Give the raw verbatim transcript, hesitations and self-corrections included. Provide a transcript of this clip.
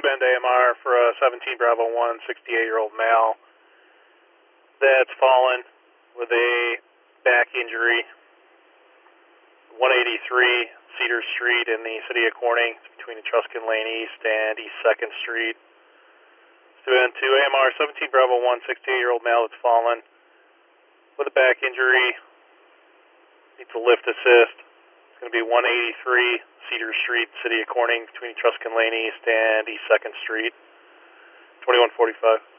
Bend A M R for a seventeen Bravo one, sixty-eight-year-old male that's fallen with a back injury. one eighty-three Cedar Street in the city of Corning, between Etruscan Lane East and East second Street. Student to A M R seventeen Bravo one, sixty-eight-year-old male that's fallen with a back injury. Needs a lift assist. It's going to be one eighty-three Cedar Street, city of Corning, between Etruscan Lane East and East second Street. twenty-one forty-five.